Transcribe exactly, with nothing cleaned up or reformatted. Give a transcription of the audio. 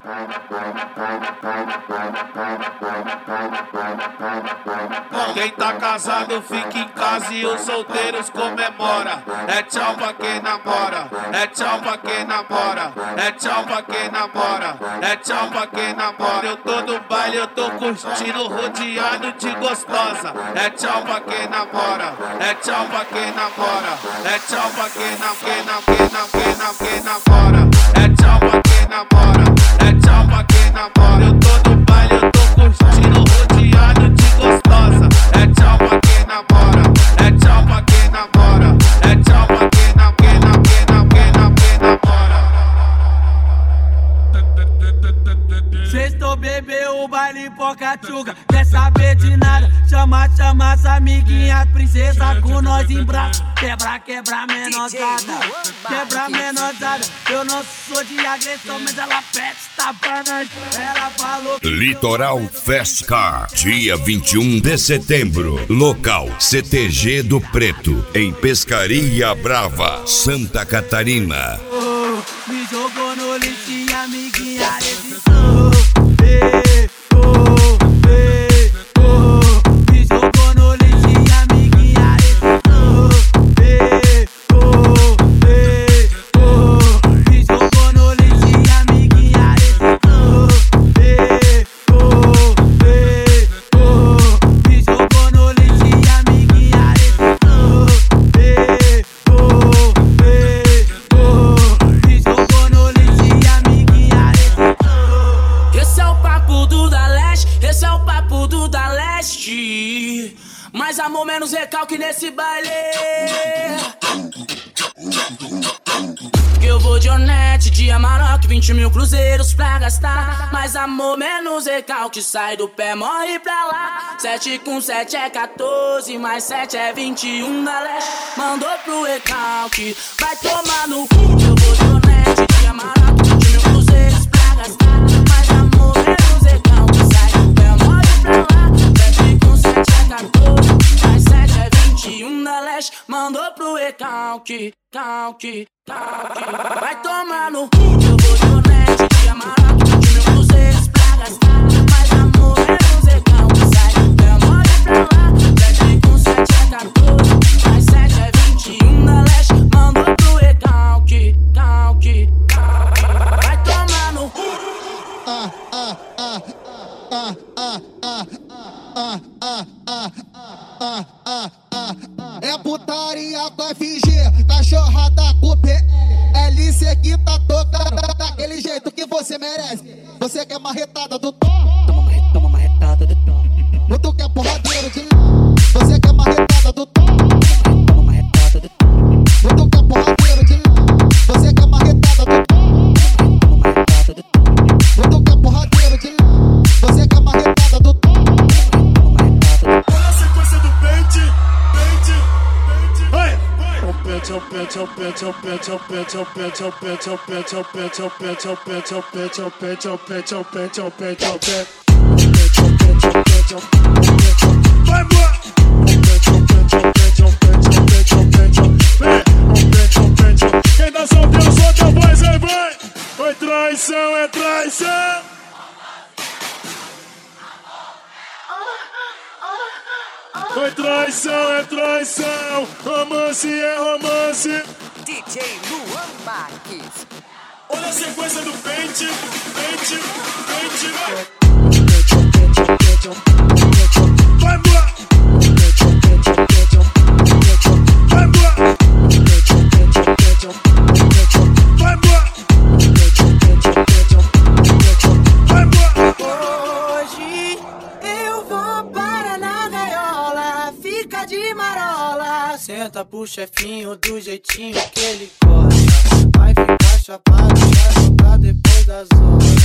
Quem tá casado fica em casa e os solteiros comemora. É tchau pra quem namora, é tchau pra quem namora, é tchau pra quem namora, é tchau pra quem namora. Eu tô no baile, eu tô curtindo, rodeado de gostosa. É tchau pra quem namora, é tchau pra quem namora, é tchau pra quem nam, quem nam, quem nam, quem nam, quem namora. É tchau pra quem namora, é tchau pra quem namora. Eu tô no baile, eu tô curtindo, rodeado de gostosa. É tchau pra quem namora, é tchau pra quem namora, é tchau pra quem nam, quem nam, quem nam, quem nam, quem namora. Sextou, bebeu o baile Pocatchuga. Quer saber de nada? Chama, chama as amiguinhas, princesa com nós em braço. Quebra, quebra, menosada, quebra, menosada. Eu não sou de agressão, mas ela festa pra nós. Ela falou que Litoral Festcar, dia vinte e um de setembro. Local C T G do Preto, em Pescaria Brava, Santa Catarina. oh, me jogou no lixo e a amiguinha resistiu. Ei, oh, ei, oh, me jogou no lixo e a amiguinha resistiu. Ei, oh, ei, oh, me jogou no lixo e a amiguinha resistiu. Ei, oh, ei, oh, me jogou no lixo e a amiguinha resistiu. Ei, oh, ei, oh, me jogou no lixo e a amiguinha resistiu. Esse é o papo do da leste, esse é o papo do da leste. Mais amor, menos recalque nesse baile. Que eu vou de Onete, de Amarok, vinte mil cruzeiros pra gastar. Mais amor, menos recalque, sai do pé, morre pra lá. Sete com sete é quatorze, mais sete é vinte e um da leste. Mandou pro recalque, vai tomar no cu. Eu vou de Onete, de Amarok, vinte mil cruzeiros pra gastar. Mais amor, menos recalque, sai do pé, morre pra lá. Sete com sete é quatorze, mais sete é vinte e um da leste. Mandou pro recalque, calque, calque. Vai tomar no cu. Eu vou de Onete, de Amarok, vinte mil cruzeiros pra gastar. Mais amor, menos recalque, sai do pé, morre pra lá. Sete com sete é quatorze, mais sete é vinte e um da leste. Mandou pro recalque, calque, calque. Vai tomar no cu. Ah, ah, ah, ah, ah, ah, ah, ah, ah, ah, ah, ah. É putaria com F G, cachorrada com P L. L C que tá tocando daquele jeito que você merece. Você quer marretada do tom? Toma marretada, toma marretada do tom. Ou tu quer porradeiro de lá? Você quer marretada do tom? Toma marretada do tom. Ou tu quer porradeiro de lá? Você quer marretada do tom? Toma marretada do tom. Ou tu quer porradeiro de lá? Você quer marretada do tom? Toma marretada do tom. Olha a sequência do pente, pente, pente. Vai, vai. O pente, o pente, o pente, o pente, o pente, o pente, o pente, o pente, o pente, o pente, o pente, o pente, o pente, o pente, o pente, o pente, o pente. Vai, boa. O pente, o pente, o pente, o pente, o pente, o pente, o pente, o pente. Quem tá solteiro, solta a voz, aí vai. Oi, traição, é traição. Oi, traição, é traição. Romance é romance. D J Luan Marques. Olha a sequência do pente, pente, pente, vai. Vai, boa. Vai, boa. Vai, boa. Vai, boa. Hoje eu vou para na gaiola, fica de marola. Senta pro chefinho do jeitinho que ele gosta. Vai ficar chapado, vai voltar depois das horas.